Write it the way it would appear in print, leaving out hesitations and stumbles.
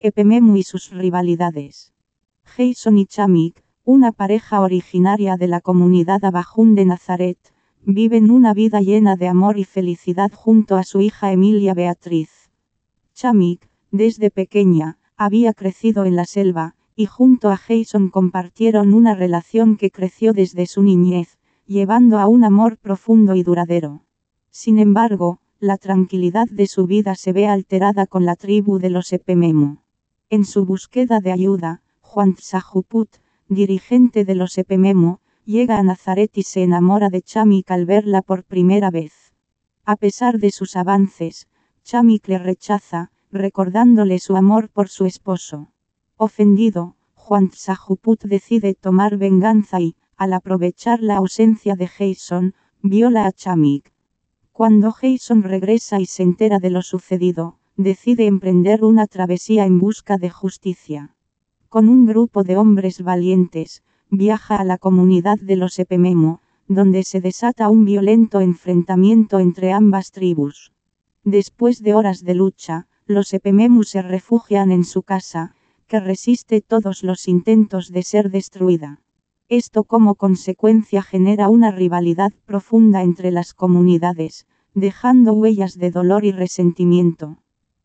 Epememu y sus rivalidades. Jason y Chamik, una pareja originaria de la comunidad Abajún de Nazaret, viven una vida llena de amor y felicidad junto a su hija Emilia Beatriz. Chamik, desde pequeña, había crecido en la selva, y junto a Jason compartieron una relación que creció desde su niñez, llevando a un amor profundo y duradero. Sin embargo, la tranquilidad de su vida se ve alterada con la tribu de los Epememu. En su búsqueda de ayuda, Huantzahuput, dirigente de los Epememu, llega a Nazaret y se enamora de Chamik al verla por primera vez. A pesar de sus avances, Chamik le rechaza, recordándole su amor por su esposo. Ofendido, Huantzahuput decide tomar venganza y, al aprovechar la ausencia de Jason, viola a Chamik. Cuando Jason regresa y se entera de lo sucedido, decide emprender una travesía en busca de justicia. Con un grupo de hombres valientes, viaja a la comunidad de los Epememu, donde se desata un violento enfrentamiento entre ambas tribus. Después de horas de lucha, los Epememu se refugian en su casa, que resiste todos los intentos de ser destruida. Esto como consecuencia genera una rivalidad profunda entre las comunidades, dejando huellas de dolor y resentimiento.